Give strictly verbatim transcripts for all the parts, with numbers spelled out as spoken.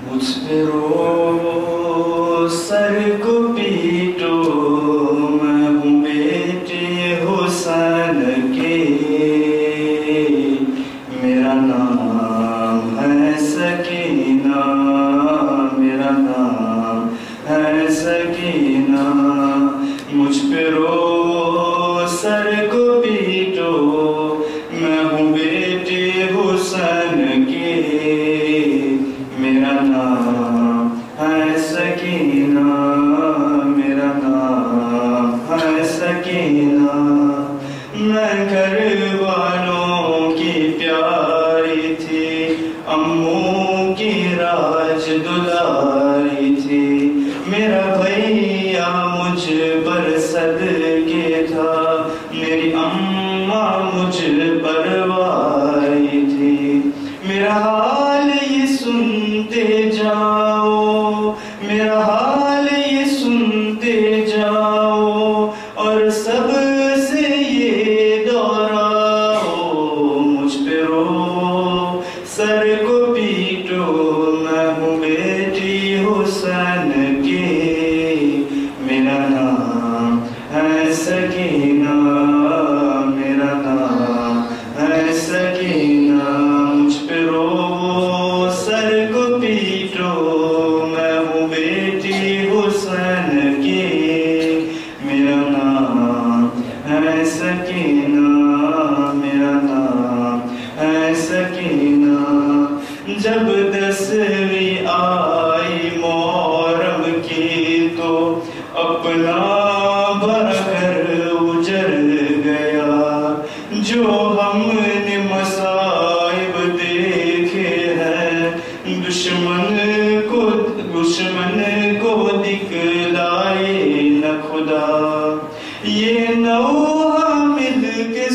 مجھ پہ رو سر کو پیٹو، میں ہوں بیٹی حسین کی، میرا نام ہے سکینہ، میرا نام ہے سکینہ، مجھ پہ رو سر کو پیٹو، میں ہوں بیٹی حسین کی، میرا نام ہے سکینہ، میرا نام ہے سکینہ، میں گھر والوں کی پیاری تھی، اموں کی راج دلاری تھی، میرا بھیا مجھ پر صدقے تھا، میری اماں مجھ پر واری تھی، میرا حال یہ سنتے جاؤ، میرا حال یہ سنتے جاؤ، اور سب سے یہ دوہراؤ، مجھ پہ رو سر کو پیٹو، میں ہوں بیٹی حسین کی، میرا نام ہے سکینہ، میرا نام ہے سکینہ، مجھ پہ رو سر کو پیٹو، میں ہوں بیٹی حسین کی، میرا نام ہے سکینہ، میرا نام ہے سکینہ، جب دسویں آئی محرم کی تو اپنا گھر اجڑ گیا، جو ہم نے مصائب دیکھے ہیں، دشمن کو دشمن کو دکھلائے نہ خدا، یہ نوحہ مل کے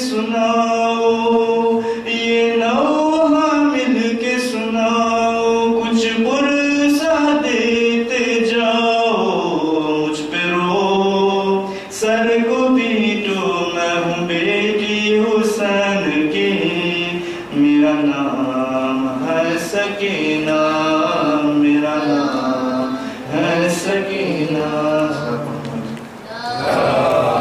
سناؤ، یہ نوحہ مل کے سناؤ، کچھ پرسہ دیتے جاؤ، مجھ پہ رو سر کو پیٹو، میں ہوں بیٹی حسین کی، میرا نام ہے سکینہ۔